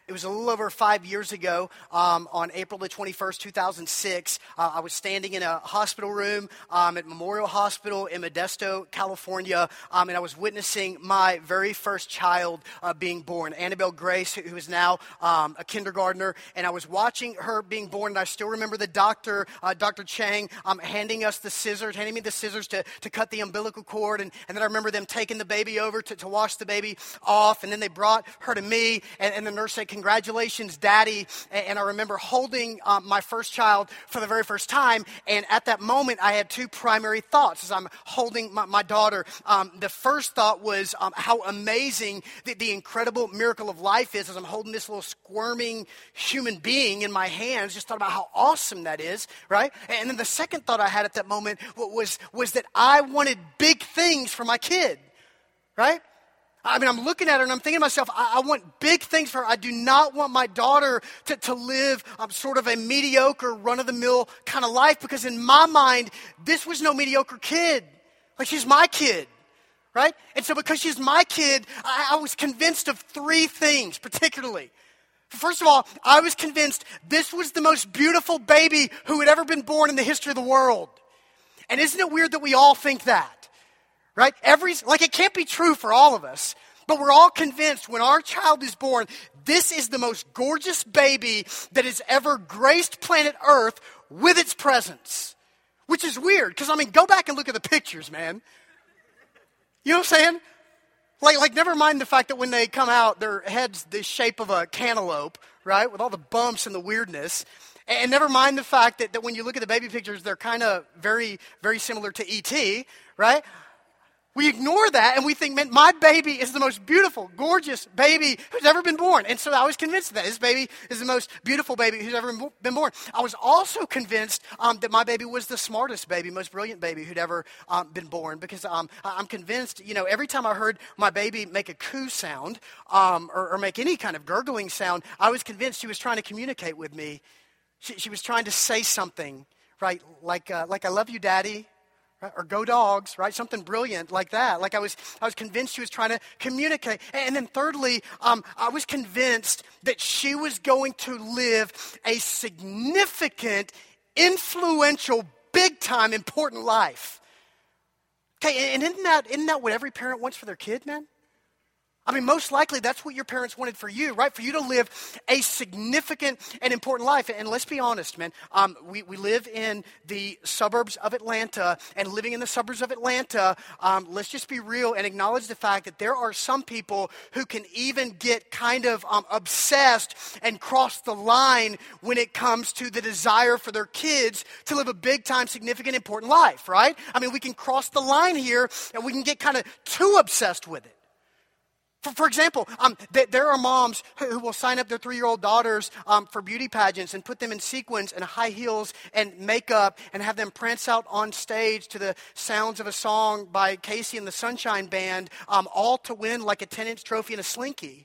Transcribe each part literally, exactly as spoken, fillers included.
It was a little over five years ago, um, on April the twenty-first, two thousand six. Uh, I was standing in a hospital room um, at Memorial Hospital in Modesto, California, um, and I was witnessing my very first child uh, being born, Annabelle Grace, who is now um, a kindergartner. And I was watching her being born, and I still remember the doctor, uh, Doctor Chang, um, handing us the scissors, handing me the scissors to, to cut the umbilical cord. And, and then I remember them taking the baby over to, to wash the baby off, and then they brought her to me, and, and the nurse said, "Congratulations, Daddy." And, and I remember holding um, my first child for the very first time, and at that moment, I had two primary thoughts as I'm holding my, my daughter. Um, the first thought was um, how amazing the, the incredible miracle of life is as I'm holding this little squirming human being in my hands. Just thought about how awesome that is, right? And then the second thought I had at that moment was, was that I wanted big things for my kid, right? I mean, I'm looking at her and I'm thinking to myself, I, I want big things for her. I do not want my daughter to, to live um, sort of a mediocre, run-of-the-mill kind of life, because in my mind, this was no mediocre kid. Like, she's my kid, right? And so because she's my kid, I, I was convinced of three things particularly. First of all, I was convinced this was the most beautiful baby who had ever been born in the history of the world. And isn't it weird that we all think that? Right? Every, like it can't be true for all of us, but we're all convinced when our child is born, this is the most gorgeous baby that has ever graced planet Earth with its presence. Which is weird, because I mean, go back and look at the pictures, man. You know what I'm saying? Like, like never mind the fact that when they come out, their head's the shape of a cantaloupe, right? With all the bumps and the weirdness. And never mind the fact that, that when you look at the baby pictures, they're kind of very, very similar to E T, right? We ignore that and we think, man, my baby is the most beautiful, gorgeous baby who's ever been born. And so I was convinced that this baby is the most beautiful baby who's ever been born. I was also convinced um, that my baby was the smartest baby, most brilliant baby who'd ever um, been born, because um, I'm convinced, you know, every time I heard my baby make a coo sound um, or, or make any kind of gurgling sound, I was convinced she was trying to communicate with me. She, she was trying to say something, right? Like, uh, like I love you, Daddy. Right? Or go dogs, right? Something brilliant like that. Like I was, I was convinced she was trying to communicate. And then thirdly, um, I was convinced that she was going to live a significant, influential, big-time, important life. Okay, and isn't that, isn't that what every parent wants for their kid, man? I mean, most likely that's what your parents wanted for you, right? For you to live a significant and important life. And let's be honest, man. Um, we, we live in the suburbs of Atlanta, and living in the suburbs of Atlanta, um, let's just be real and acknowledge the fact that there are some people who can even get kind of um, obsessed and cross the line when it comes to the desire for their kids to live a big time, significant, important life, right? I mean, we can cross the line here and we can get kind of too obsessed with it. For, for example, um, th- there are moms who, who will sign up their three-year-old daughters um, for beauty pageants and put them in sequins and high heels and makeup and have them prance out on stage to the sounds of a song by Casey and the Sunshine Band, um, all to win like a ten-inch trophy and a Slinky.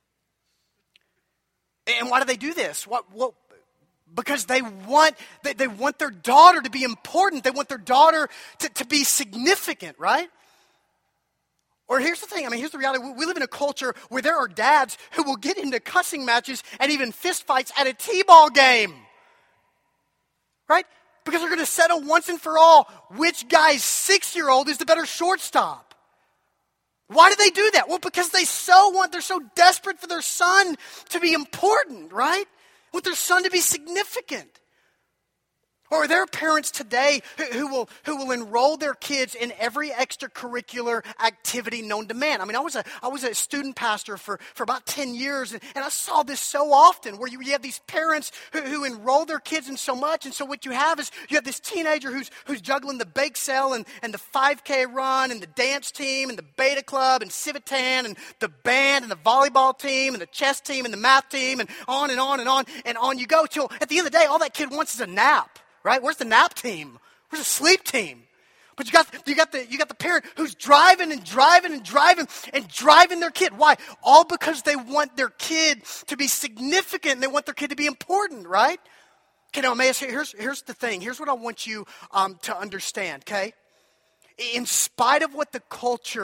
And why do they do this? What? What? Because they want they, they want their daughter to be important. They want their daughter to, to be significant, right? Or here's the thing, I mean, here's the reality. We live in a culture where there are dads who will get into cussing matches and even fist fights at a t-ball game. Right? Because they're going to settle once and for all which guy's six-year-old is the better shortstop. Why do they do that? Well, because they so want, they're so desperate for their son to be important, right? Want their son to be significant. Or are there parents today who, who will who will enroll their kids in every extracurricular activity known to man? I mean, I was a I was a student pastor for, for about ten years, and, and I saw this so often where you, you have these parents who, who enroll their kids in so much, and so what you have is you have this teenager who's who's juggling the bake sale and, and the five K run and the dance team and the beta club and Civitan and the band and the volleyball team and the chess team and the math team and on and on and on and on you go till at the end of the day, all that kid wants is a nap. Right? Where's the nap team? Where's the sleep team? But you got you got the you got the parent who's driving and driving and driving and driving their kid. Why? All because they want their kid to be significant and they want their kid to be important, right? Okay, now Emmaus, here's here's the thing. Here's what I want you um, to understand, okay? In spite of what the culture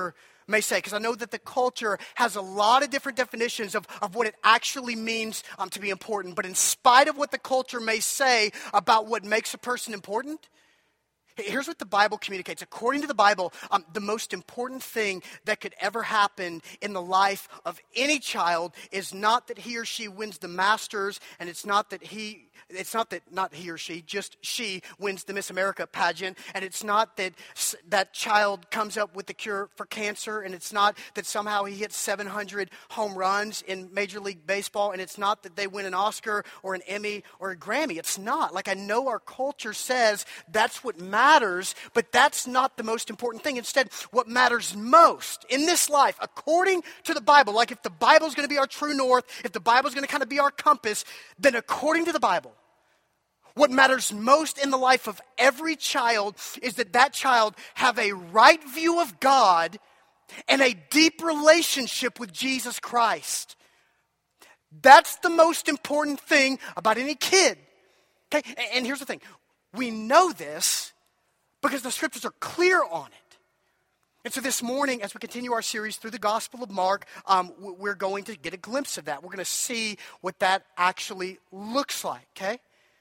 may say, because I know that the culture has a lot of different definitions of, of what it actually means um, to be important. But in spite of what the culture may say about what makes a person important, here's what the Bible communicates. According to the Bible, um, the most important thing that could ever happen in the life of any child is not that he or she wins the Masters, and it's not that he, it's not that, not he or she, just she wins the Miss America pageant, and it's not that s- that child comes up with the cure for cancer, and it's not that somehow he hits seven hundred home runs in Major League Baseball, and it's not that they win an Oscar or an Emmy or a Grammy. It's not. Like, I know our culture says that's what matters, but that's not the most important thing. Instead, what matters most in this life, according to the Bible, like if the Bible is going to be our true north, if the Bible is going to kind of be our compass, then according to the Bible, what matters most in the life of every child is that that child have a right view of God and a deep relationship with Jesus Christ. That's the most important thing about any kid. Okay, and here's the thing. We know this because the scriptures are clear on it. And so this morning, as we continue our series through the Gospel of Mark, um, we're going to get a glimpse of that. We're going to see what that actually looks like, okay?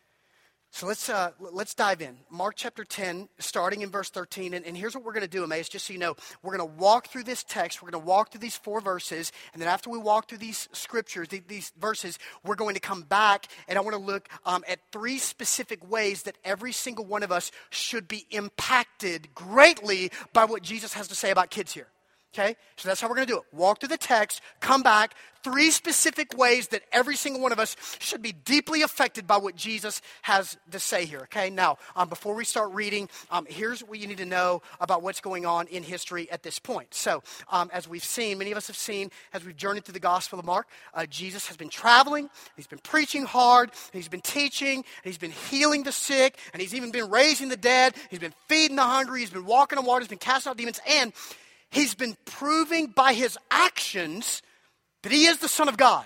So let's uh, let's dive in. Mark chapter ten, starting in verse thirteen. And, and here's what we're going to do, Emmaus, just so you know. We're going to walk through this text. We're going to walk through these four verses. And then after we walk through these scriptures, th- these verses, we're going to come back. And I want to look um, at three specific ways that every single one of us should be impacted greatly by what Jesus has to say about kids here. Okay? So that's how we're going to do it. Walk through the text, come back, three specific ways that every single one of us should be deeply affected by what Jesus has to say here. Okay? Now, um, before we start reading, um, here's what you need to know about what's going on in history at this point. So, um, as we've seen, many of us have seen, as we've journeyed through the Gospel of Mark, uh, Jesus has been traveling, he's been preaching hard, he's been teaching, and he's been healing the sick, and he's even been raising the dead, he's been feeding the hungry, he's been walking on water, he's been casting out demons, and he's been proving by his actions that he is the Son of God.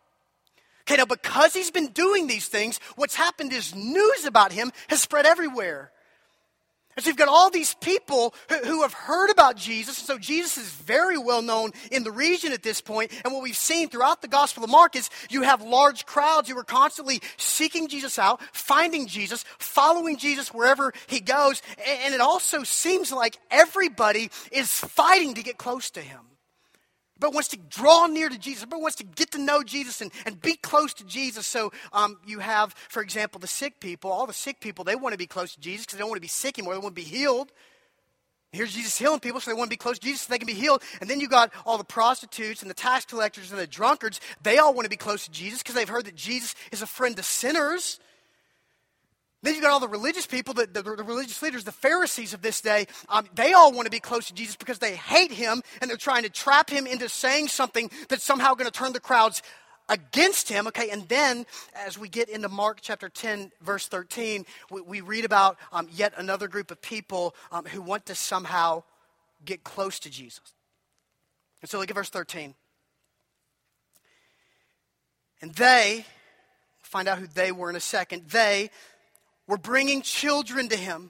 Okay, now because he's been doing these things, what's happened is news about him has spread everywhere. And so you've got all these people who, who have heard about Jesus. And so Jesus is very well known in the region at this point. And what we've seen throughout the Gospel of Mark is you have large crowds who are constantly seeking Jesus out, finding Jesus, following Jesus wherever he goes. And, and it also seems like everybody is fighting to get close to him. But wants to draw near to Jesus. But wants to get to know Jesus and, and be close to Jesus. So um, you have, for example, the sick people. All the sick people, they want to be close to Jesus because they don't want to be sick anymore. They want to be healed. Here's Jesus healing people, so they want to be close to Jesus so they can be healed. And then you got all the prostitutes and the tax collectors and the drunkards. They all want to be close to Jesus because they've heard that Jesus is a friend to sinners. Then you got all the religious people, the, the, the religious leaders, the Pharisees of this day. Um, they all want to be close to Jesus because they hate him and they're trying to trap him into saying something that's somehow going to turn the crowds against him. Okay, and then as we get into Mark chapter ten, verse thirteen, we, we read about um, yet another group of people um, who want to somehow get close to Jesus. And so look at verse thirteen. And they, find out who they were in a second, they were bringing children to him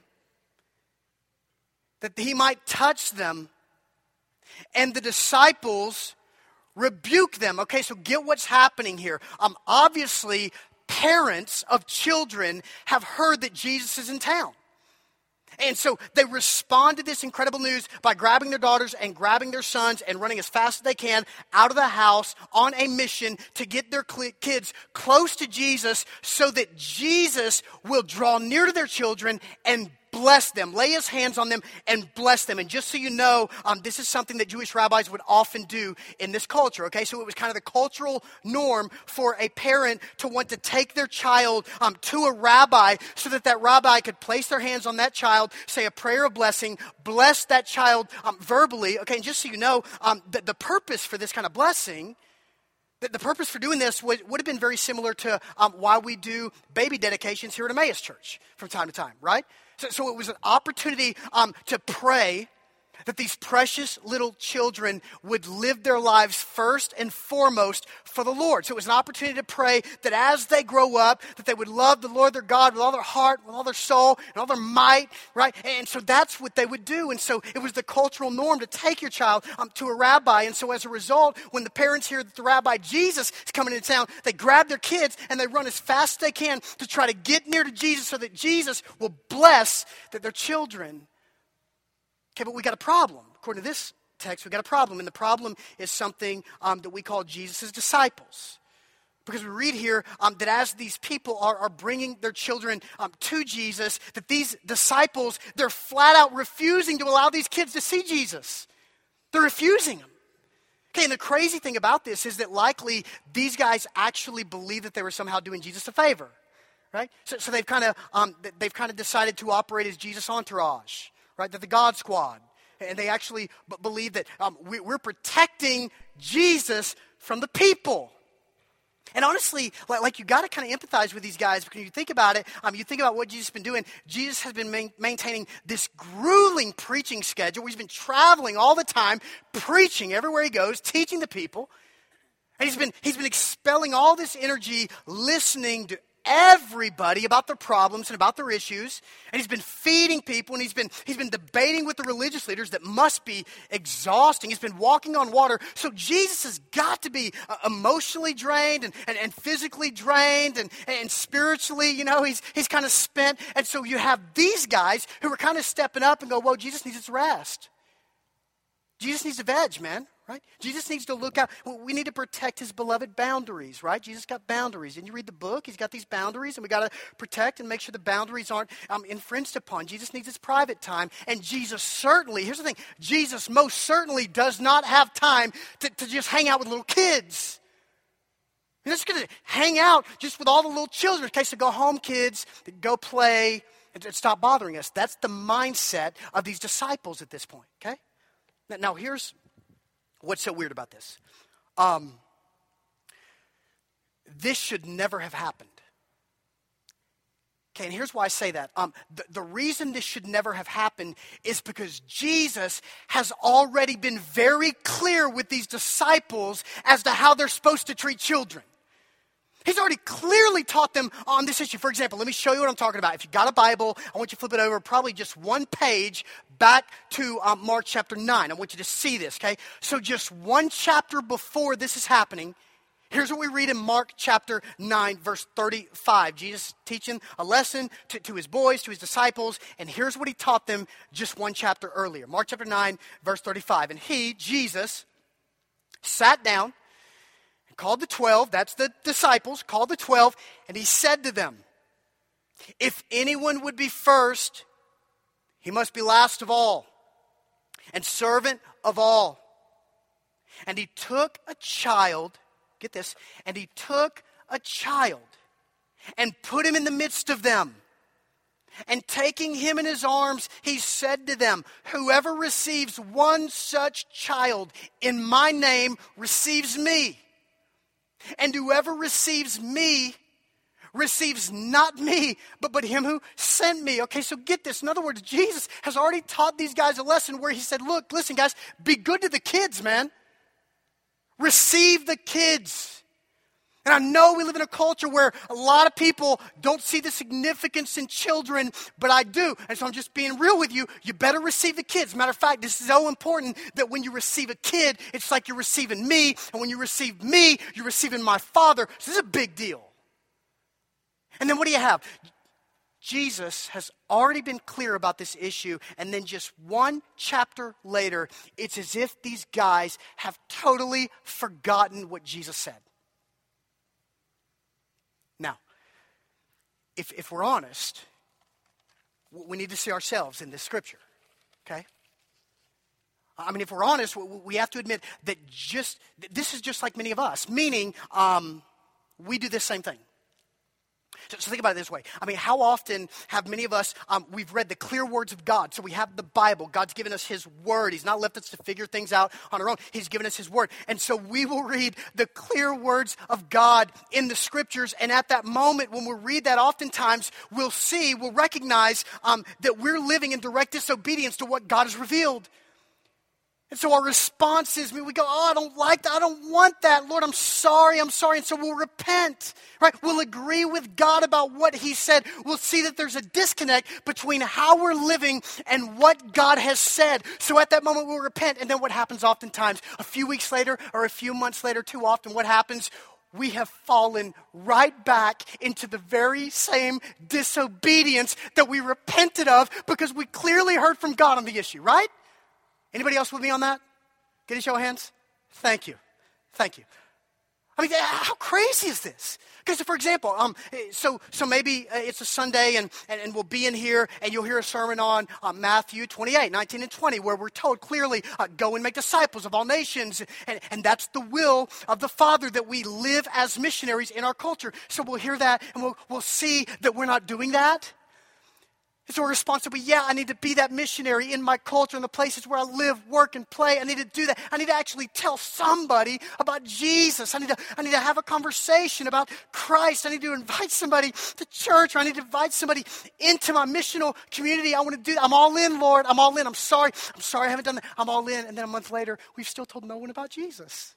that he might touch them. And the disciples rebuke them. Okay, so get what's happening here. Um, obviously, parents of children have heard that Jesus is in town. And so they respond to this incredible news by grabbing their daughters and grabbing their sons and running as fast as they can out of the house on a mission to get their cl- kids close to Jesus so that Jesus will draw near to their children and bless them, lay his hands on them and bless them. And just so you know, um, this is something that Jewish rabbis would often do in this culture, okay? So it was kind of the cultural norm for a parent to want to take their child um, to a rabbi so that that rabbi could place their hands on that child, say a prayer of blessing, bless that child um, verbally, okay? And just so you know, um, the, the purpose for this kind of blessing, the, the purpose for doing this would, would have been very similar to um, why we do baby dedications here at Emmaus Church from time to time, right? So, so it was an opportunity um, to pray that these precious little children would live their lives first and foremost for the Lord. So it was an opportunity to pray that as they grow up, that they would love the Lord their God with all their heart, with all their soul, and all their might, right? And so that's what they would do. And so it was the cultural norm to take your child um, to a rabbi. And so as a result, when the parents hear that the rabbi Jesus is coming into town, they grab their kids and they run as fast as they can to try to get near to Jesus so that Jesus will bless that their children. Okay, but we got a problem. According to this text, we got a problem. And the problem is something um, that we call Jesus' disciples. Because we read here um, that as these people are, are bringing their children um, to Jesus, that these disciples, they're flat out refusing to allow these kids to see Jesus. They're refusing them. Okay, and the crazy thing about this is that likely these guys actually believe that they were somehow doing Jesus a favor. Right? So, so they've kind of um, they've kind of decided to operate as Jesus entourage. Right, that the God Squad, and they actually b- believe that um, we, we're protecting Jesus from the people. And honestly, like, like you got to kind of empathize with these guys because you think about it, um, you think about what Jesus has been doing. Jesus has been ma- maintaining this grueling preaching schedule where he's been traveling all the time, preaching everywhere he goes, teaching the people. And he's been he's been expelling all this energy, listening to everybody about their problems and about their issues, and he's been feeding people, and he's been he's been debating with the religious leaders that must be exhausting. He's been walking on water. So Jesus has got to be uh, emotionally drained and, and, and physically drained and, and spiritually, you know, he's he's kind of spent. And so you have these guys who are kind of stepping up and go, whoa, Jesus needs his rest. Jesus needs a veg, man. Right? Jesus needs to look out. We need to protect his beloved boundaries, right? Jesus got boundaries. And you read the book, he's got these boundaries, and we got to protect and make sure the boundaries aren't um, infringed upon. Jesus needs his private time. And Jesus certainly, here's the thing, Jesus most certainly does not have time to, to just hang out with little kids. He's just going to hang out just with all the little children. Okay, so go home, kids, go play, and, and stop bothering us. That's the mindset of these disciples at this point, okay? Now, now here's what's so weird about this? Um, this should never have happened. Okay, and here's why I say that. Um, the, the reason this should never have happened is because Jesus has already been very clear with these disciples as to how they're supposed to treat children. He's already clearly taught them on this issue. For example, let me show you what I'm talking about. If you've got a Bible, I want you to flip it over probably just one page back to um, Mark chapter nine. I want you to see this, okay? So just one chapter before this is happening, here's what we read in Mark chapter nine, verse thirty-five. Jesus teaching a lesson to, to his boys, to his disciples, and here's what he taught them just one chapter earlier. Mark chapter nine, verse thirty-five. And he, Jesus, sat down, called the twelve, that's the disciples, called the twelve, and he said to them, if anyone would be first, he must be last of all, and servant of all. And he took a child, get this, and he took a child and put him in the midst of them. And taking him in his arms, he said to them, whoever receives one such child in my name receives me. And whoever receives me receives not me, but, but him who sent me. Okay, so get this. In other words, Jesus has already taught these guys a lesson where he said, look, listen, guys, be good to the kids, man. Receive the kids. And I know we live in a culture where a lot of people don't see the significance in children, but I do. And so I'm just being real with you. You better receive the kids. Matter of fact, this is so important that when you receive a kid, it's like you're receiving me. And when you receive me, you're receiving my Father. So this is a big deal. And then what do you have? Jesus has already been clear about this issue, and then just one chapter later, it's as if these guys have totally forgotten what Jesus said. Now, if, if we're honest, we need to see ourselves in this scripture, okay? I mean, if we're honest, we have to admit that just this is just like many of us, meaning um, we do this same thing. So, so think about it this way. I mean, how often have many of us, um, we've read the clear words of God. So we have the Bible. God's given us his word. He's not left us to figure things out on our own. He's given us his word. And so we will read the clear words of God in the scriptures. And at that moment, when we read that, oftentimes we'll see, we'll recognize um, that we're living in direct disobedience to what God has revealed. And so our response is, we go, oh, I don't like that. I don't want that. Lord, I'm sorry. I'm sorry. And so we'll repent, right? We'll agree with God about what he said. We'll see that there's a disconnect between how we're living and what God has said. So at that moment, we'll repent. And then what happens oftentimes, a few weeks later or a few months later, too often, what happens? We have fallen right back into the very same disobedience that we repented of because we clearly heard from God on the issue, right? Anybody else with me on that? Get a show of hands. Thank you. Thank you. I mean, how crazy is this? Because, for example, um, so so maybe uh, it's a Sunday and, and, and we'll be in here and you'll hear a sermon on uh, Matthew twenty-eight, nineteen and twenty, where we're told clearly, uh, go and make disciples of all nations. And, and that's the will of the Father, that we live as missionaries in our culture. So we'll hear that and we'll, we'll see that we're not doing that. It's our responsibility. Yeah, I need to be that missionary in my culture, in the places where I live, work, and play. I need to do that. I need to actually tell somebody about Jesus. I need to, I need to have a conversation about Christ. I need to invite somebody to church, or I need to invite somebody into my missional community. I want to do that. I'm all in, Lord. I'm all in. I'm sorry. I'm sorry I haven't done that. I'm all in. And then a month later, we've still told no one about Jesus.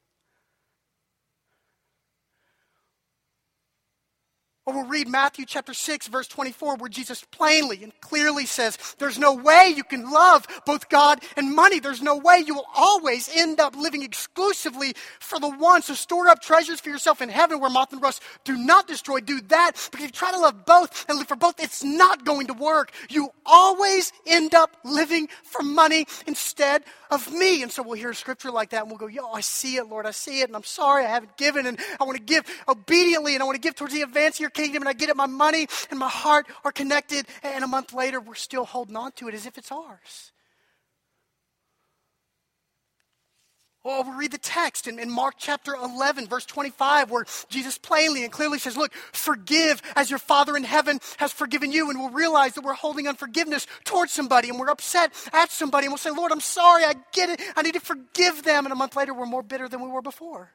Or we'll read Matthew chapter six, verse twenty-four, where Jesus plainly and clearly says, there's no way you can love both God and money. There's no way you will always end up living exclusively for the one. So store up treasures for yourself in heaven where moth and rust do not destroy. Do that. Because if you try to love both and live for both, it's not going to work. You always end up living for money instead of me. And so we'll hear a scripture like that and we'll go, yo, I see it, Lord. I see it. And I'm sorry I haven't given. And I want to give obediently. And I want to give towards the advance of your kingdom. And I get it. My money and my heart are connected. And a month later, we're still holding on to it as if it's ours. Well, we'll read the text in, in Mark chapter eleven, verse twenty-five, where Jesus plainly and clearly says, look, forgive as your Father in heaven has forgiven you. And we'll realize that we're holding unforgiveness towards somebody and we're upset at somebody. And we'll say, Lord, I'm sorry, I get it. I need to forgive them. And a month later, we're more bitter than we were before.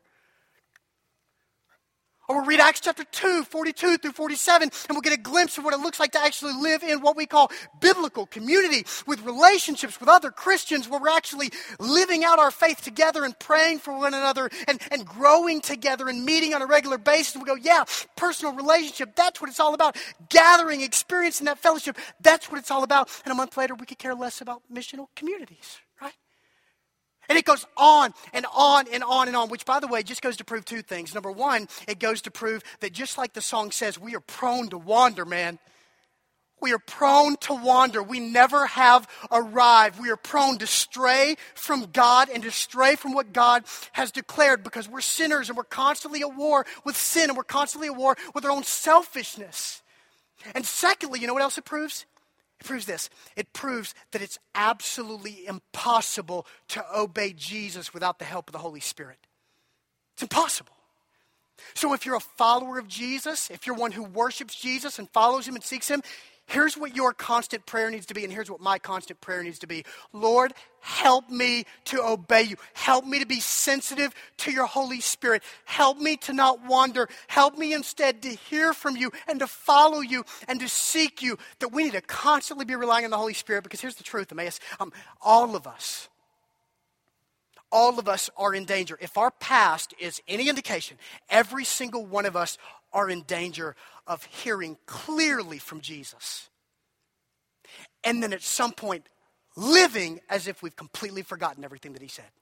Or we'll read Acts chapter two, forty-two through forty-seven, and we'll get a glimpse of what it looks like to actually live in what we call biblical community, with relationships with other Christians, where we're actually living out our faith together and praying for one another and, and growing together and meeting on a regular basis. And we go, yeah, personal relationship, that's what it's all about. Gathering, experiencing that fellowship, that's what it's all about. And a month later, we could care less about missional communities, right? And it goes on and on and on and on, which, by the way, just goes to prove two things. Number one, it goes to prove that just like the song says, we are prone to wander, man. We are prone to wander. We never have arrived. We are prone to stray from God and to stray from what God has declared, because we're sinners and we're constantly at war with sin and we're constantly at war with our own selfishness. And secondly, you know what else it proves? It proves this. It proves that it's absolutely impossible to obey Jesus without the help of the Holy Spirit. It's impossible. So if you're a follower of Jesus, if you're one who worships Jesus and follows him and seeks him, here's what your constant prayer needs to be, and here's what my constant prayer needs to be. Lord, help me to obey you. Help me to be sensitive to your Holy Spirit. Help me to not wander. Help me instead to hear from you and to follow you and to seek you. That we need to constantly be relying on the Holy Spirit, because here's the truth, Emmaus. Um, all of us, all of us are in danger. If our past is any indication, every single one of us are in danger of hearing clearly from Jesus. And then at some point, living as if we've completely forgotten everything that he said.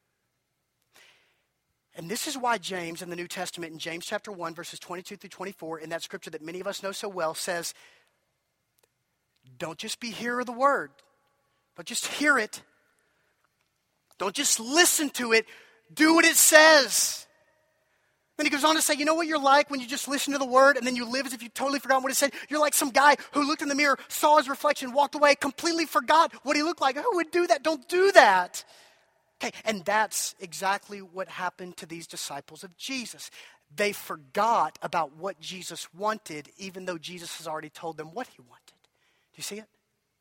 And this is why James in the New Testament, in James chapter one, verses twenty-two through twenty-four, in that scripture that many of us know so well, says, don't just be hearer of the word, but just hear it. Don't just listen to it, do what it says. Then he goes on to say, you know what you're like when you just listen to the word and then you live as if you've totally forgotten what it said? You're like some guy who looked in the mirror, saw his reflection, walked away, completely forgot what he looked like. Who would do that? Don't do that. Okay, and that's exactly what happened to these disciples of Jesus. They forgot about what Jesus wanted, even though Jesus has already told them what he wanted. Do you see it?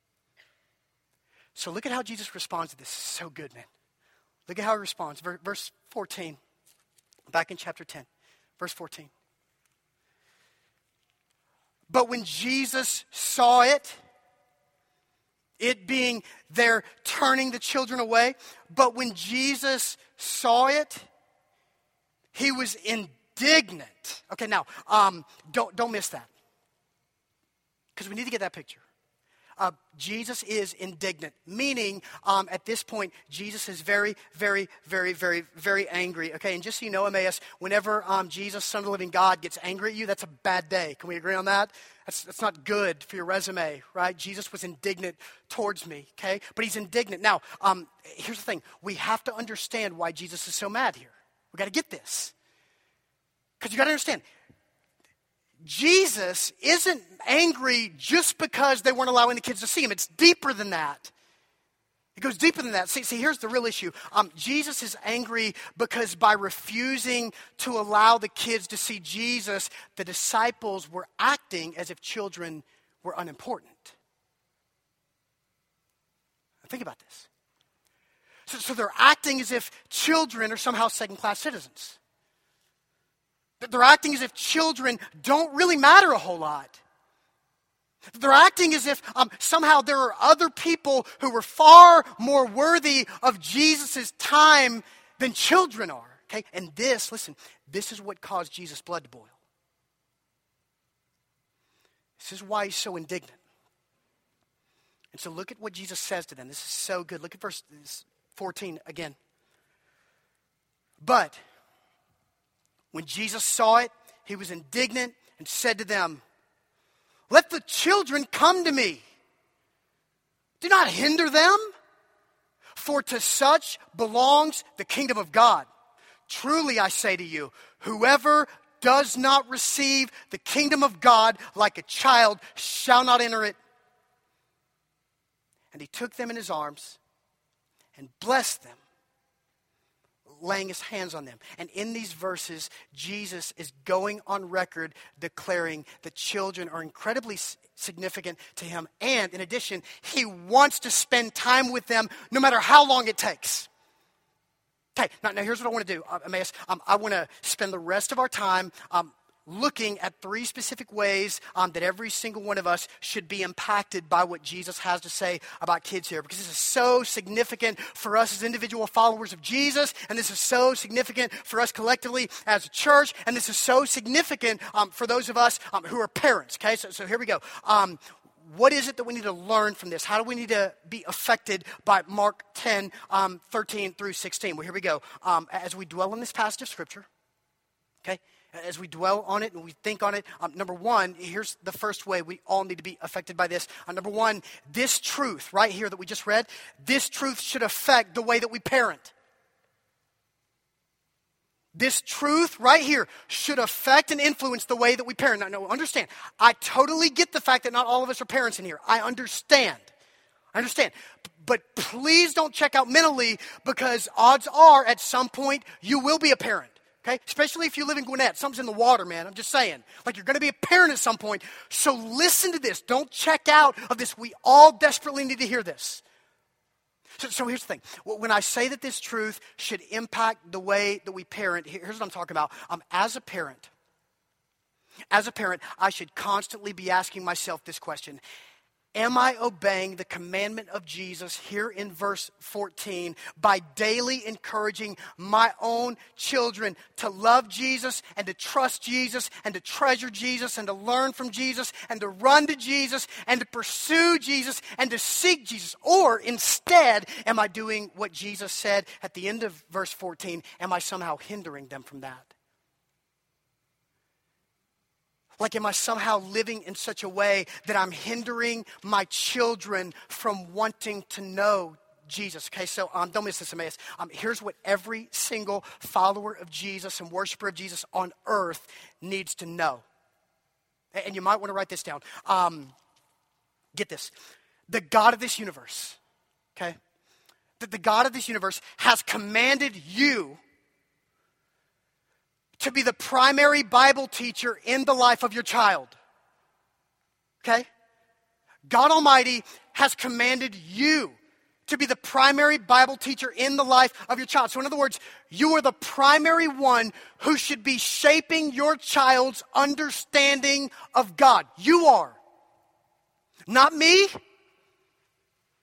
So look at how Jesus responds to this. It's so good, man. Look at how he responds. Verse fourteen. Back in chapter ten, verse fourteen. But when Jesus saw it, it being they're turning the children away. But when Jesus saw it, he was indignant. Okay, now, um, don't, don't miss that. Because we need to get that picture. Uh, Jesus is indignant, meaning um, at this point, Jesus is very, very, very, very, very angry. Okay, and just so you know, Emmaus, whenever um, Jesus, Son of the living God, gets angry at you, that's a bad day. Can we agree on that? That's, that's not good for your resume, right? Jesus was indignant towards me, okay? But he's indignant. Now, um, here's the thing. We have to understand why Jesus is so mad here. We got to get this. Because you got to understand, Jesus isn't angry just because they weren't allowing the kids to see him. It's deeper than that. It goes deeper than that. See, see here's the real issue. Um, Jesus is angry because by refusing to allow the kids to see Jesus, the disciples were acting as if children were unimportant. Now think about this. So, so they're acting as if children are somehow second-class citizens. They're acting as if children don't really matter a whole lot. They're acting as if um, somehow there are other people who were far more worthy of Jesus' time than children are. Okay? And this, listen, this is what caused Jesus' blood to boil. This is why he's so indignant. And so look at what Jesus says to them. This is so good. Look at verse fourteen again. But when Jesus saw it, he was indignant and said to them, "Let the children come to me. Do not hinder them, for to such belongs the kingdom of God. Truly I say to you, whoever does not receive the kingdom of God like a child shall not enter it." And he took them in his arms and blessed them, laying his hands on them. And in these verses, Jesus is going on record declaring that children are incredibly significant to him. And in addition, he wants to spend time with them no matter how long it takes. Okay, now, now here's what I want to do, uh, Emmaus. Um, I want to spend the rest of our time um, looking at three specific ways um, that every single one of us should be impacted by what Jesus has to say about kids here. Because this is so significant for us as individual followers of Jesus, and this is so significant for us collectively as a church, and this is so significant um, for those of us um, who are parents. Okay, so, so here we go. Um, what is it that we need to learn from this? How do we need to be affected by Mark ten, um, thirteen through sixteen? Well, here we go. Um, as we dwell on this passage of Scripture, okay, as we dwell on it and we think on it, um, number one, here's the first way we all need to be affected by this. Uh, number one, this truth right here that we just read, this truth should affect the way that we parent. This truth right here should affect and influence the way that we parent. Now, no, understand, I totally get the fact that not all of us are parents in here. I understand. I understand. But please don't check out mentally, because odds are at some point you will be a parent. Okay? Especially if you live in Gwinnett. Something's in the water, man. I'm just saying. Like, you're going to be a parent at some point. So listen to this. Don't check out of this. We all desperately need to hear this. So, so here's the thing. When I say that this truth should impact the way that we parent, here's what I'm talking about. Um, as a parent, as a parent, I should constantly be asking myself this question. Am I obeying the commandment of Jesus here in verse fourteen by daily encouraging my own children to love Jesus and to trust Jesus and to treasure Jesus and to learn from Jesus and to run to Jesus and to pursue Jesus and to seek Jesus? Or instead, am I doing what Jesus said at the end of verse fourteen? Am I somehow hindering them from that? Like, am I somehow living in such a way that I'm hindering my children from wanting to know Jesus? Okay, so um, don't miss this, Emmaus. Um, here's what every single follower of Jesus and worshiper of Jesus on earth needs to know. And you might want to write this down. Um, get this. The God of this universe, okay, that the God of this universe has commanded you to be the primary Bible teacher in the life of your child. Okay? God Almighty has commanded you to be the primary Bible teacher in the life of your child. So in other words, you are the primary one who should be shaping your child's understanding of God. You are. Not me.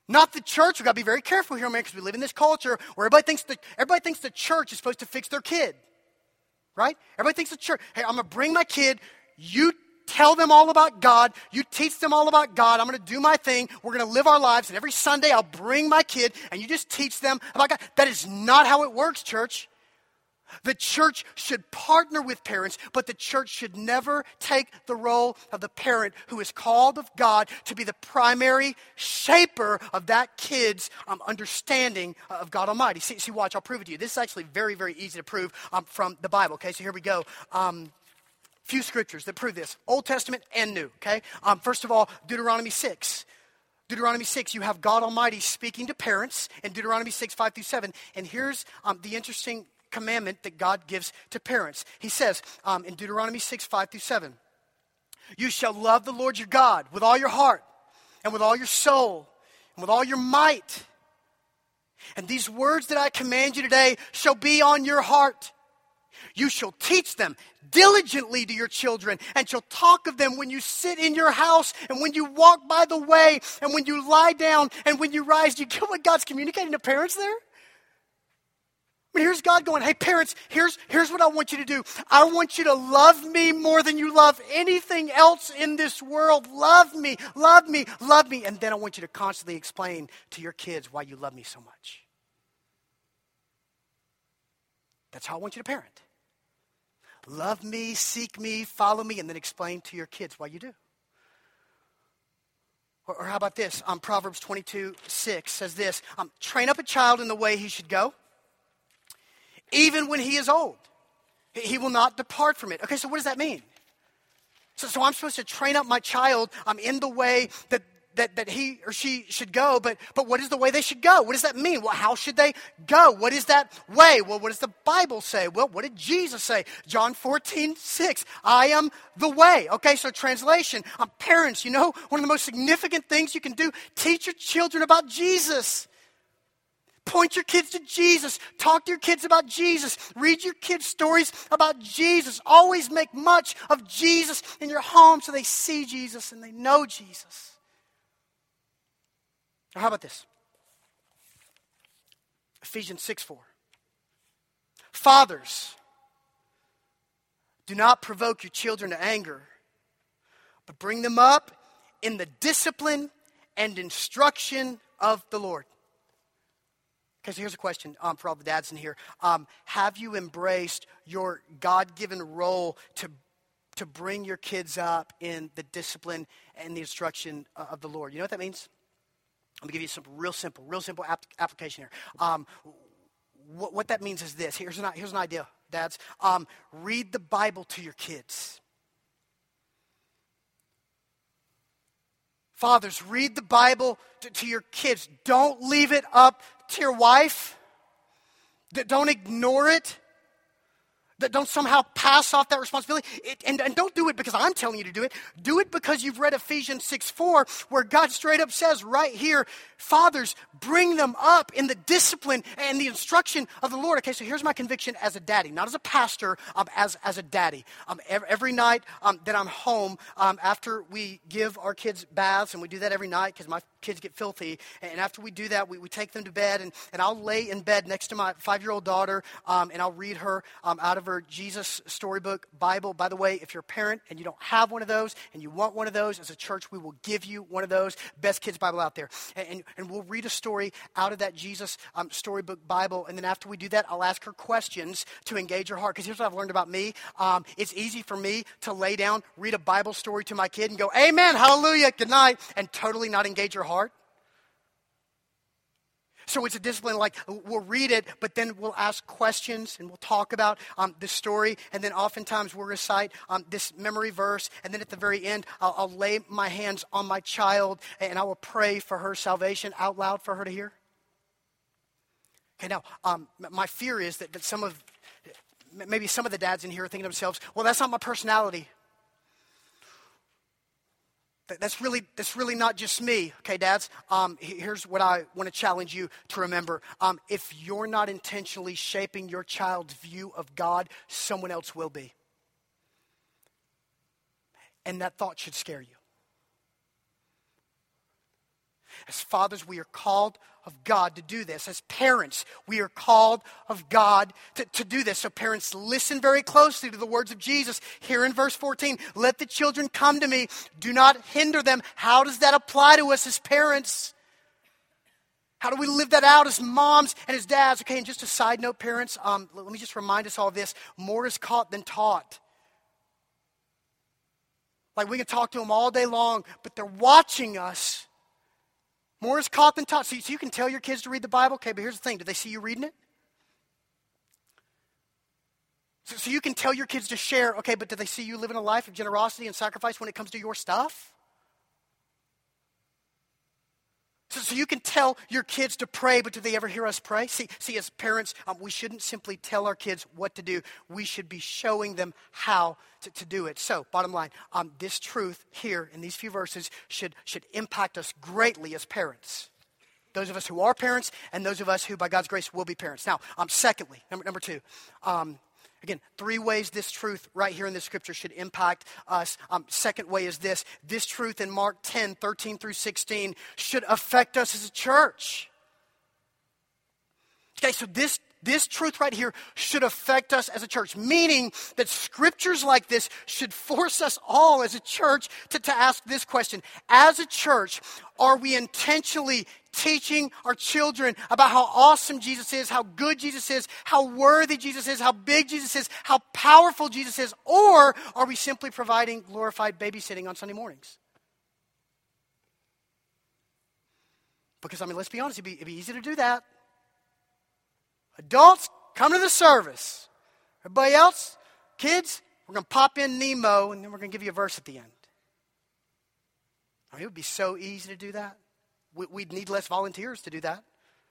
Not the church. We've got to be very careful here, man, because we live in this culture where everybody thinks, the, everybody thinks the church is supposed to fix their kid. Right? Everybody thinks the church, hey, I'm going to bring my kid. You tell them all about God. You teach them all about God. I'm going to do my thing. We're going to live our lives. And every Sunday I'll bring my kid and you just teach them about God. That is not how it works, church. The church should partner with parents, but the church should never take the role of the parent who is called of God to be the primary shaper of that kid's um, understanding of God Almighty. See, see, watch, I'll prove it to you. This is actually very, very easy to prove um, from the Bible. Okay, so here we go. Um, few scriptures that prove this, Old Testament and New, okay? Um, first of all, Deuteronomy six. Deuteronomy six, you have God Almighty speaking to parents in Deuteronomy six, five through seven. And here's um, the interesting commandment that God gives to parents. He says um, in Deuteronomy six, five through seven, you shall love the Lord your God with all your heart and with all your soul and with all your might. And these words that I command you today shall be on your heart. You shall teach them diligently to your children and shall talk of them when you sit in your house and when you walk by the way and when you lie down and when you rise. Do you get what God's communicating to parents there? I mean, here's God going, hey, parents, here's, here's what I want you to do. I want you to love me more than you love anything else in this world. Love me, love me, love me. And then I want you to constantly explain to your kids why you love me so much. That's how I want you to parent. Love me, seek me, follow me, and then explain to your kids why you do. Or, or how about this? Um, Proverbs twenty-two, six says this, um, train up a child in the way he should go. Even when he is old, he will not depart from it. Okay, so what does that mean? So, so I'm supposed to train up my child um, in the way that, that, that he or she should go, but, but what is the way they should go? What does that mean? Well, how should they go? What is that way? Well, what does the Bible say? Well, what did Jesus say? John fourteen, six, I am the way. Okay, so translation, um, parents, you know, one of the most significant things you can do, teach your children about Jesus. Point your kids to Jesus. Talk to your kids about Jesus. Read your kids stories about Jesus. Always make much of Jesus in your home so they see Jesus and they know Jesus. Now, how about this? Ephesians six, four. Fathers, do not provoke your children to anger, but bring them up in the discipline and instruction of the Lord. Okay, so here's a question um, for all the dads in here. Um, have you embraced your God-given role to, to bring your kids up in the discipline and the instruction of the Lord? You know what that means? I'm going to give you some real simple, real simple ap- application here. Um, what, what that means is this. Here's an, here's an idea, dads. Um, read the Bible to your kids. Fathers, read the Bible to, to your kids. Don't leave it up to your wife. Don't ignore it. Don't somehow pass off that responsibility. It, and, and don't do it because I'm telling you to do it. Do it because you've read Ephesians six, four, where God straight up says right here, fathers, bring them up in the discipline and the instruction of the Lord. Okay, so here's my conviction as a daddy, not as a pastor, um, as, as a daddy. Um, every, every night um, that I'm home, um, after we give our kids baths, and we do that every night because my kids get filthy, and after we do that, we, we take them to bed, and, and I'll lay in bed next to my five-year-old daughter, um, and I'll read her um, out of her Jesus Storybook Bible. By the way, if you're a parent and you don't have one of those and you want one of those, as a church, we will give you one of those. Best kids Bible out there. And, and, and we'll read a story out of that Jesus um, Storybook Bible. And then after we do that, I'll ask her questions to engage her heart. Because here's what I've learned about me. Um, it's easy for me to lay down, read a Bible story to my kid and go, amen, hallelujah, good night, and totally not engage her heart. So it's a discipline like we'll read it, but then we'll ask questions and we'll talk about um, the story. And then oftentimes we'll recite um, this memory verse. And then at the very end, I'll, I'll lay my hands on my child and I will pray for her salvation out loud for her to hear. Okay, now, um, my fear is that, that some of, maybe some of the dads in here are thinking to themselves, well, that's not my personality. That's really that's really not just me, okay, dads? Um, here's what I want to challenge you to remember. Um, if you're not intentionally shaping your child's view of God, someone else will be. And that thought should scare you. As fathers, we are called of God to do this. As parents, we are called of God to, to do this. So parents, listen very closely to the words of Jesus here in verse fourteen. Let the children come to me. Do not hinder them. How does that apply to us as parents? How do we live that out as moms and as dads? Okay, and just a side note, parents, um, let me just remind us all of this. More is caught than taught. Like we can talk to them all day long, but they're watching us. More is caught than taught. So you, so you can tell your kids to read the Bible. Okay, but here's the thing. Do they see you reading it? So, so you can tell your kids to share. Okay, but do they see you living a life of generosity and sacrifice when it comes to your stuff? So, so you can tell your kids to pray, but do they ever hear us pray? See, see as parents, um, we shouldn't simply tell our kids what to do. We should be showing them how to, to do it. So, bottom line, um, this truth here in these few verses should, should impact us greatly as parents. Those of us who are parents and those of us who, by God's grace, will be parents. Now, um, secondly, number, number two, um, again, three ways this truth right here in the scripture should impact us. Um, second way is this. This truth in Mark ten, thirteen through sixteen should affect us as a church. Okay, so this, this truth right here should affect us as a church, meaning that scriptures like this should force us all as a church to, to ask this question. As a church, are we intentionally teaching our children about how awesome Jesus is, how good Jesus is, how worthy Jesus is, how big Jesus is, how powerful Jesus is, or are we simply providing glorified babysitting on Sunday mornings? Because, I mean, let's be honest, it'd be, it'd be easy to do that. Adults, come to the service. Everybody else, kids, we're going to pop in Nemo, and then we're going to give you a verse at the end. I mean, it would be so easy to do that. We'd need less volunteers to do that.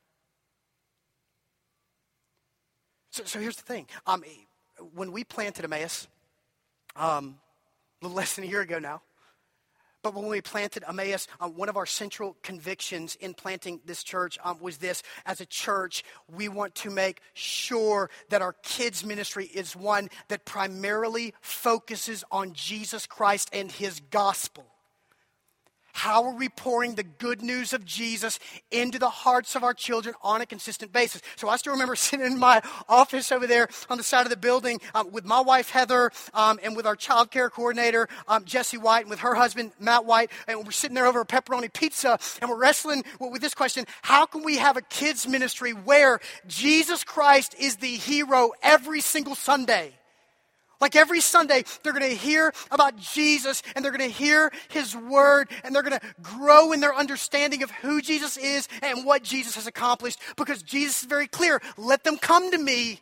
So, so here's the thing. Um, when we planted Emmaus, um, a little less than a year ago now, but when we planted Emmaus, um, one of our central convictions in planting this church um, was this. As a church, we want to make sure that our kids' ministry is one that primarily focuses on Jesus Christ and his gospel. How are we pouring the good news of Jesus into the hearts of our children on a consistent basis? So I still remember sitting in my office over there on the side of the building um, with my wife, Heather, um, and with our child care coordinator, um, Jesse White, and with her husband, Matt White, and we're sitting there over a pepperoni pizza, and we're wrestling with, with this question: how can we have a kids ministry where Jesus Christ is the hero every single Sunday? Like every Sunday, they're going to hear about Jesus, and they're going to hear his word, and they're going to grow in their understanding of who Jesus is and what Jesus has accomplished, because Jesus is very clear. Let them come to me.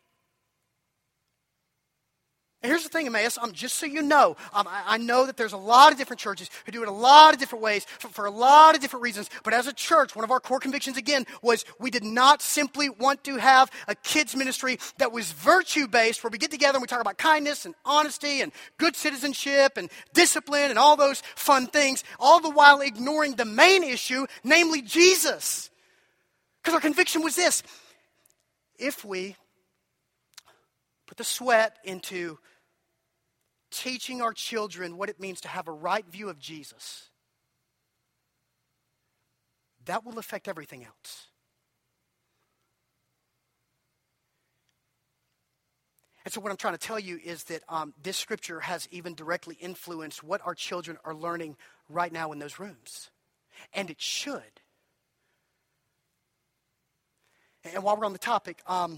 And here's the thing, Emmaus, um, just so you know, um, I, I know that there's a lot of different churches who do it a lot of different ways for, for a lot of different reasons. But as a church, one of our core convictions, again, was we did not simply want to have a kids ministry that was virtue-based, where we get together and we talk about kindness and honesty and good citizenship and discipline and all those fun things, all the while ignoring the main issue, namely Jesus. Because our conviction was this: if we put the sweat into teaching our children what it means to have a right view of Jesus, that will affect everything else. And so what I'm trying to tell you is that um, this scripture has even directly influenced what our children are learning right now in those rooms. And it should. And while we're on the topic, um,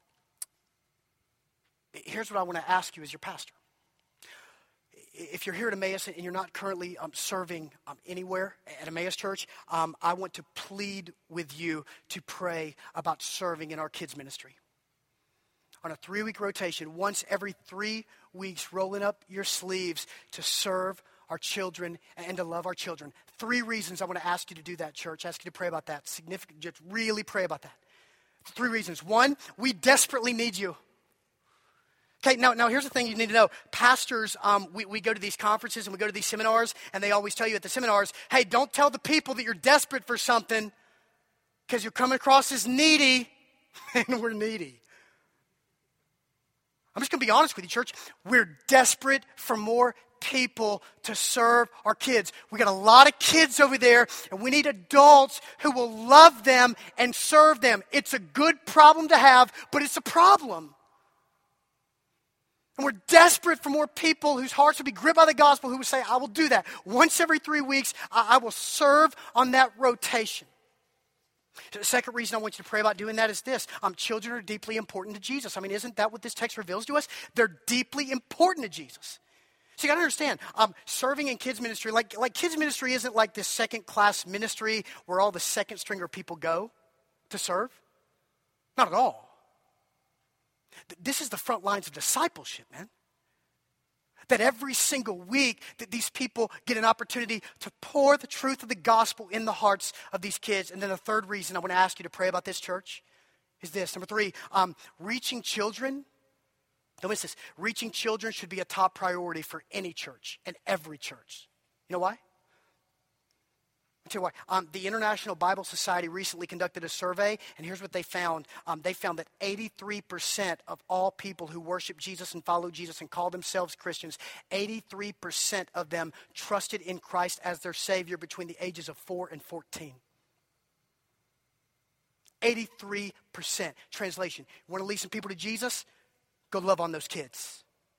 here's what I want to ask you as your pastor. If you're here at Emmaus and you're not currently um, serving um, anywhere at Emmaus Church, um, I want to plead with you to pray about serving in our kids' ministry. On a three-week rotation, once every three weeks, rolling up your sleeves to serve our children and to love our children. Three reasons I want to ask you to do that, church. I ask you to pray about that. Significant, just really pray about that. Three reasons. One, we desperately need you. Okay, now, now here's the thing you need to know. Pastors, um, we, we go to these conferences and we go to these seminars, and they always tell you at the seminars, hey, don't tell the people that you're desperate for something, because you're coming across as needy, and we're needy. I'm just going to be honest with you, church. We're desperate for more people to serve our kids. We got a lot of kids over there, and we need adults who will love them and serve them. It's a good problem to have, but it's a problem. And we're desperate for more people whose hearts will be gripped by the gospel, who will say, I will do that. Once every three weeks, I, I will serve on that rotation. The second reason I want you to pray about doing that is this. Um, children are deeply important to Jesus. I mean, isn't that what this text reveals to us? They're deeply important to Jesus. So you got to understand, um, serving in kids ministry, like, like kids ministry isn't like this second-class ministry where all the second-stringer people go to serve. Not at all. This is the front lines of discipleship, man. That every single week that these people get an opportunity to pour the truth of the gospel in the hearts of these kids. And then the third reason I want to ask you to pray about this, church, is this. Number three, um, reaching children. Don't miss this. Reaching children should be a top priority for any church and every church. You know why? I'll tell you why. Um, the International Bible Society recently conducted a survey, and here's what they found. Um, they found that eighty-three percent of all people who worship Jesus and follow Jesus and call themselves Christians, eighty-three percent of them trusted in Christ as their Savior between the ages of four and fourteen. eighty-three percent. Translation, you want to lead some people to Jesus? Go love on those kids.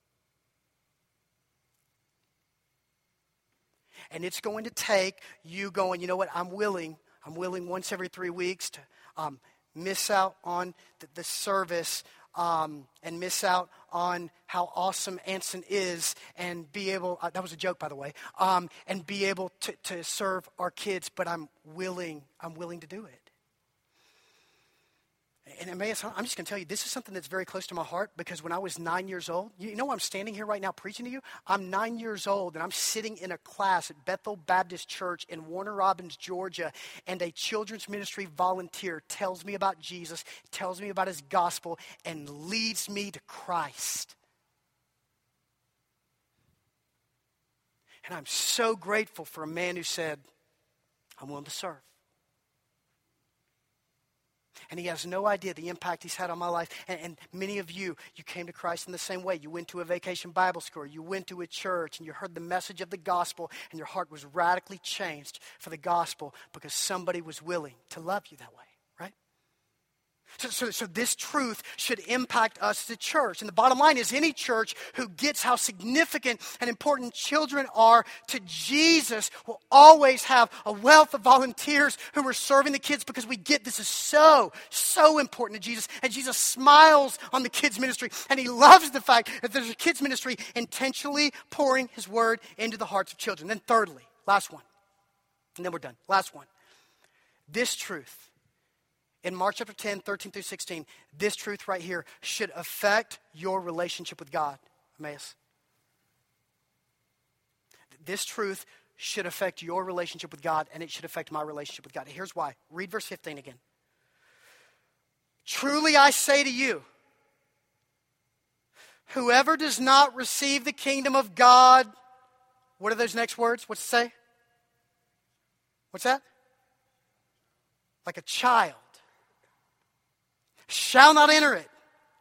And it's going to take you going, you know what, I'm willing, I'm willing once every three weeks to um, miss out on the, the service um, and miss out on how awesome Anson is and be able, uh, that was a joke, by the way, um, and be able to, to serve our kids, but I'm willing, I'm willing to do it. And Emmaus, I'm just going to tell you, this is something that's very close to my heart because when I was nine years old, you know I'm standing here right now preaching to you? I'm nine years old and I'm sitting in a class at Bethel Baptist Church in Warner Robins, Georgia, and a children's ministry volunteer tells me about Jesus, tells me about his gospel, and leads me to Christ. And I'm so grateful for a man who said, I'm willing to serve. And he has no idea the impact he's had on my life. And, and many of you, you came to Christ in the same way. You went to a vacation Bible school. You went to a church and you heard the message of the gospel and your heart was radically changed for the gospel because somebody was willing to love you that way, right? So, so, so this truth should impact us as a church. And the bottom line is any church who gets how significant and important children are to Jesus will always have a wealth of volunteers who are serving the kids because we get this is so, so important to Jesus. And Jesus smiles on the kids ministry and he loves the fact that there's a kids ministry intentionally pouring his word into the hearts of children. Then thirdly, last one, and then we're done. Last one. This truth. In Mark chapter ten, thirteen through sixteen, this truth right here should affect your relationship with God, Emmaus. This truth should affect your relationship with God, and it should affect my relationship with God. Here's why. Read verse fifteen again. Truly I say to you, whoever does not receive the kingdom of God, what are those next words? What's it say? What's that? Like a child. Shall not enter it.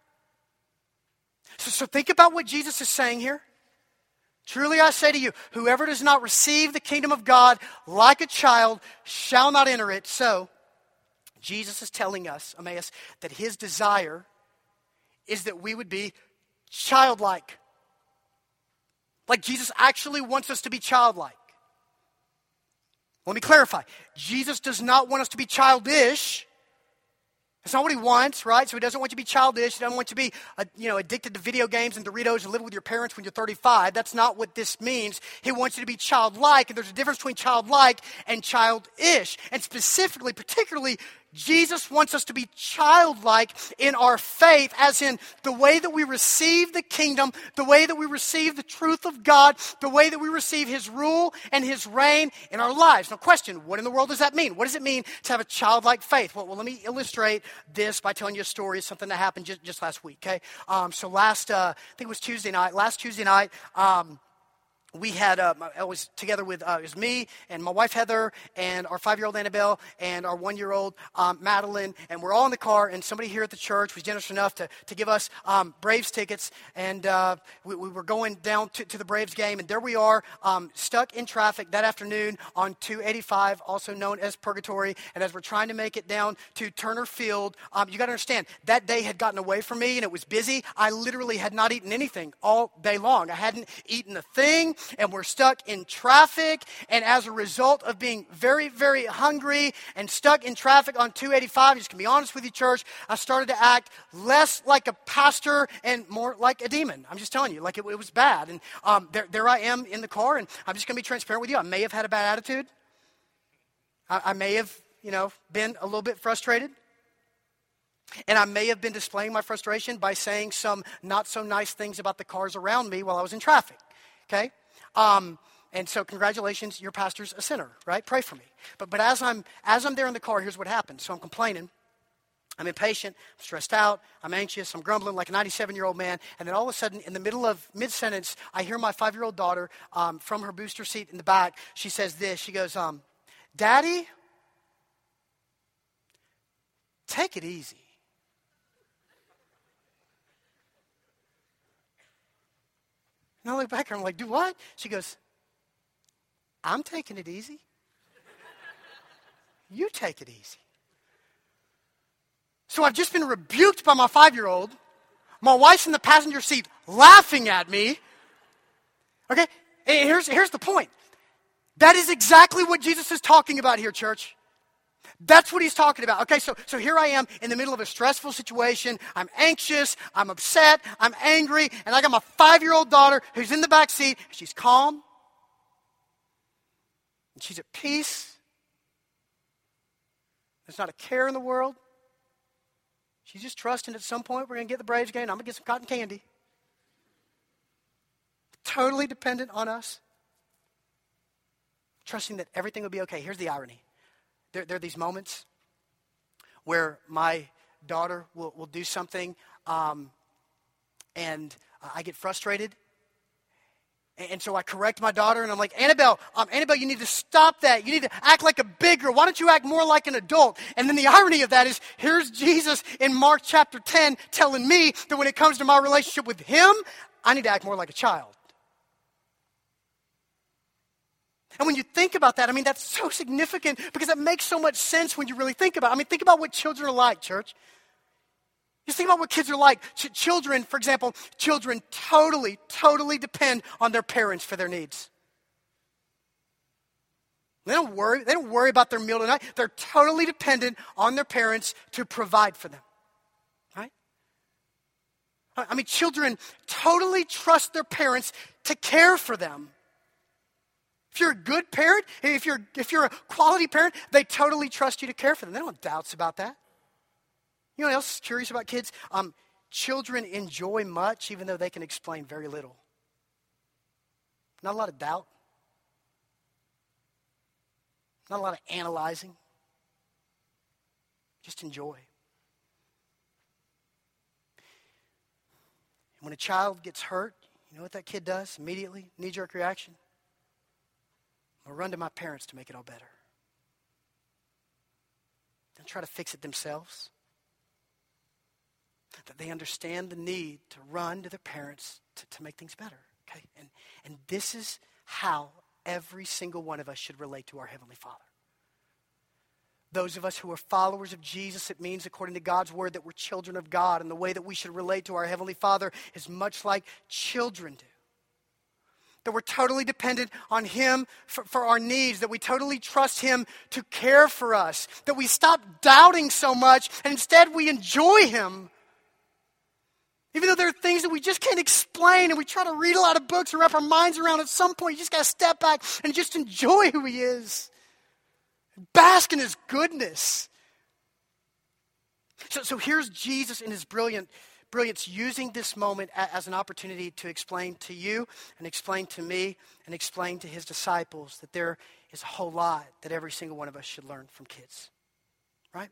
So, so think about what Jesus is saying here. Truly I say to you, whoever does not receive the kingdom of God like a child shall not enter it. So, Jesus is telling us, Emmaus, that his desire is that we would be childlike. Like Jesus actually wants us to be childlike. Let me clarify. Jesus does not want us to be childish. That's not what he wants, right? So he doesn't want you to be childish. He doesn't want you to be, uh, you know, addicted to video games and Doritos and live with your parents when you're thirty-five. That's not what this means. He wants you to be childlike, and there's a difference between childlike and childish. And specifically, particularly, Jesus wants us to be childlike in our faith, as in the way that we receive the kingdom, the way that we receive the truth of God, the way that we receive his rule and his reign in our lives. Now, question, what in the world does that mean? What does it mean to have a childlike faith? Well, well let me illustrate this by telling you a story of something that happened just, just last week, okay? Um, so last, uh, I think it was Tuesday night, last Tuesday night, um, we had, uh, I was together with, uh, it was me and my wife Heather and our five-year-old Annabelle and our one-year-old um, Madeline, and we're all in the car, and somebody here at the church was generous enough to, to give us um, Braves tickets, and uh, we, we were going down to, to the Braves game, and there we are, um, stuck in traffic that afternoon on two eighty-five, also known as Purgatory, and as we're trying to make it down to Turner Field, um, you got to understand, that day had gotten away from me, and it was busy. I literally had not eaten anything all day long. I hadn't eaten a thing. And we're stuck in traffic, and as a result of being very, very hungry and stuck in traffic on two eighty-five, just to be honest with you, church, I started to act less like a pastor and more like a demon. I'm just telling you, like it, it was bad. And um, there, there I am in the car, and I'm just going to be transparent with you. I may have had a bad attitude. I, I may have, you know, been a little bit frustrated. And I may have been displaying my frustration by saying some not so nice things about the cars around me while I was in traffic. Okay? Um, and so congratulations, your pastor's a sinner, right? Pray for me. But but as I'm as I'm there in the car, here's what happens. So I'm complaining. I'm impatient, I'm stressed out, I'm anxious, I'm grumbling like a ninety-seven-year-old man. And then all of a sudden, in the middle of mid-sentence, I hear my five-year-old daughter um, from her booster seat in the back. She says this. She goes, um, Daddy, take it easy. And I look back at her, I'm like, do what? She goes, I'm taking it easy. You take it easy. So I've just been rebuked by my five-year-old. My wife's in the passenger seat laughing at me. Okay? And here's, here's the point. That is exactly what Jesus is talking about here, church. That's what he's talking about. Okay, so, so here I am in the middle of a stressful situation. I'm anxious, I'm upset, I'm angry, and I got my five-year-old daughter who's in the back seat. She's calm, and she's at peace. There's not a care in the world. She's just trusting at some point we're going to get the Braves game and I'm going to get some cotton candy. Totally dependent on us. Trusting that everything will be okay. Here's the irony. There, there are these moments where my daughter will, will do something um, and uh, I get frustrated. And, and so I correct my daughter and I'm like, Annabelle, um, Annabelle, you need to stop that. You need to act like a big girl. Why don't you act more like an adult? And then the irony of that is here's Jesus in Mark chapter ten telling me that when it comes to my relationship with him, I need to act more like a child. And when you think about that, I mean, that's so significant because it makes so much sense when you really think about it. I mean, think about what children are like, church. Just think about what kids are like. Ch- children, for example, children totally, totally depend on their parents for their needs. They don't worry. They don't worry about their meal tonight. They're totally dependent on their parents to provide for them. Right? I mean, children totally trust their parents to care for them. If you're a good parent, if you're if you're a quality parent, they totally trust you to care for them. They don't have doubts about that. You know what else is curious about kids? Um, children enjoy much even though they can explain very little. Not a lot of doubt. Not a lot of analyzing. Just enjoy. And when a child gets hurt, you know what that kid does immediately? Knee-jerk reaction. I'll run to my parents to make it all better. They'll try to fix it themselves. That they understand the need to run to their parents to, to make things better. Okay? And, and this is how every single one of us should relate to our Heavenly Father. Those of us who are followers of Jesus, it means according to God's word that we're children of God. And the way that we should relate to our Heavenly Father is much like children do. That we're totally dependent on him for, for our needs. That we totally trust him to care for us. That we stop doubting so much and instead we enjoy him. Even though there are things that we just can't explain and we try to read a lot of books and wrap our minds around, at some point you just got to step back and just enjoy who he is. Bask in his goodness. So, so here's Jesus in his brilliant Brilliance, using this moment as an opportunity to explain to you and explain to me and explain to his disciples that there is a whole lot that every single one of us should learn from kids. Right?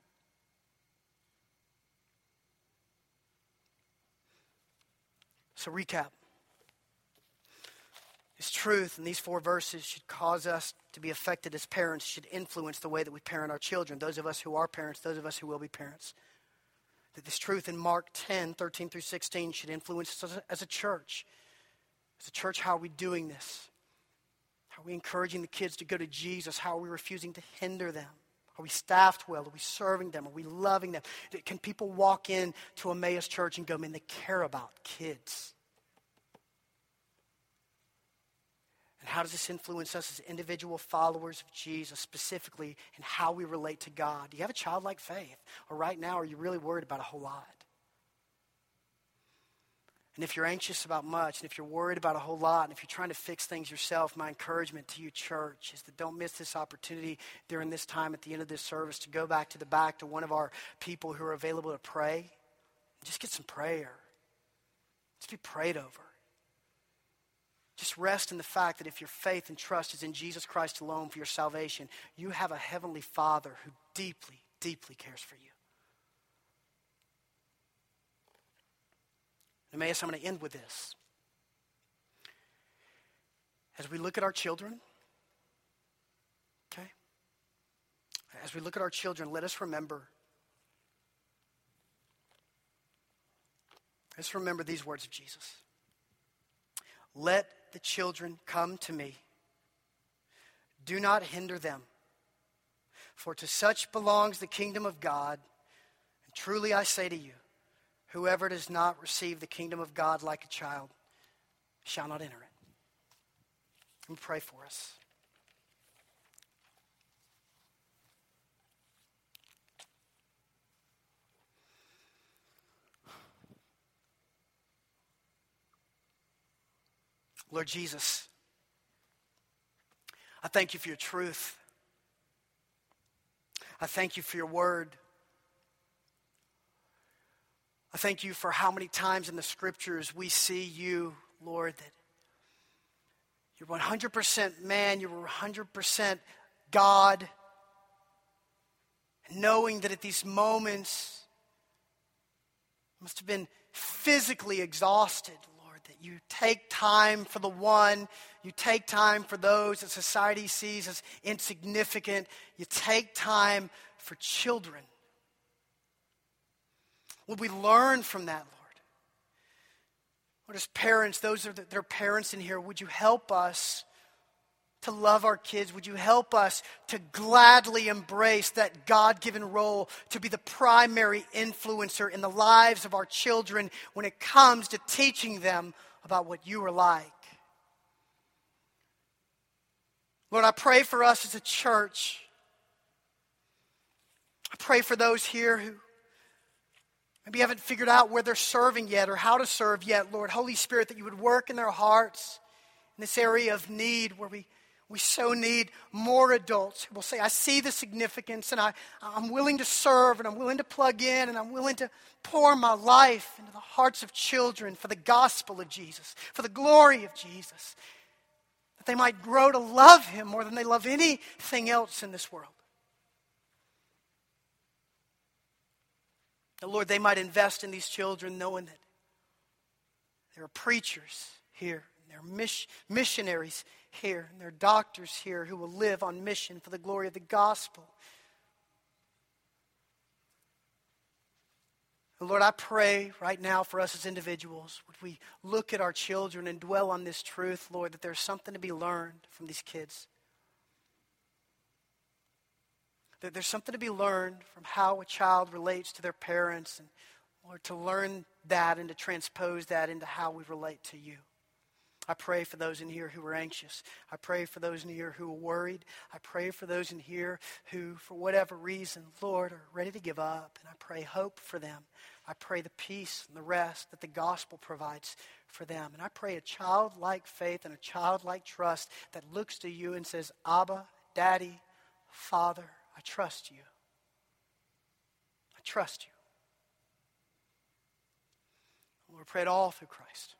So recap. It's truth in these four verses should cause us to be affected as parents, should influence the way that we parent our children, those of us who are parents, those of us who will be parents. That this truth in Mark ten, thirteen through sixteen should influence us as a church. As a church, how are we doing this? How are we encouraging the kids to go to Jesus? How are we refusing to hinder them? Are we staffed well? Are we serving them? Are we loving them? Can people walk in to Emmaus Church and go, man, they care about kids? And how does this influence us as individual followers of Jesus, specifically in how we relate to God? Do you have a childlike faith? Or right now, are you really worried about a whole lot? And if you're anxious about much, and if you're worried about a whole lot, and if you're trying to fix things yourself, my encouragement to you, church, is that don't miss this opportunity during this time at the end of this service to go back to the back to one of our people who are available to pray. And just get some prayer. Just be prayed over. Just rest in the fact that if your faith and trust is in Jesus Christ alone for your salvation, you have a heavenly Father who deeply, deeply cares for you. Emmaus, I'm going to end with this. As we look at our children, okay? As we look at our children, let us remember, let's remember these words of Jesus. Let the children come to me. Do not hinder them, for to such belongs the kingdom of God. And truly I say to you, whoever does not receive the kingdom of God like a child shall not enter it. Let me pray for us. Lord Jesus, I thank you for your truth. I thank you for your word. I thank you for how many times in the scriptures we see you, Lord, that you're one hundred percent man, you're one hundred percent God. And knowing that at these moments, you must have been physically exhausted, Lord, that you take time for the one, you take time for those that society sees as insignificant, you take time for children. Would we learn from that, Lord? Lord, as parents, those are the, that are parents in here, would you help us to love our kids? Would you help us to gladly embrace that God-given role to be the primary influencer in the lives of our children when it comes to teaching them about what you are like? Lord, I pray for us as a church. I pray for those here who maybe haven't figured out where they're serving yet or how to serve yet, Lord. Holy Spirit, that you would work in their hearts in this area of need where we, we so need more adults who will say, I see the significance and I, I'm willing to serve and I'm willing to plug in and I'm willing to pour my life into the hearts of children for the gospel of Jesus, for the glory of Jesus, that they might grow to love him more than they love anything else in this world. That, Lord, they might invest in these children knowing that there are preachers here, and there are miss- missionaries here, and there are doctors here who will live on mission for the glory of the gospel. And Lord, I pray right now for us as individuals, would we look at our children and dwell on this truth, Lord, that there's something to be learned from these kids. That there's something to be learned from how a child relates to their parents, and Lord, to learn that and to transpose that into how we relate to you. I pray for those in here who are anxious. I pray for those in here who are worried. I pray for those in here who, for whatever reason, Lord, are ready to give up. And I pray hope for them. I pray the peace and the rest that the gospel provides for them. And I pray a childlike faith and a childlike trust that looks to you and says, Abba, Daddy, Father, I trust you. I trust you. Lord, pray it all through Christ.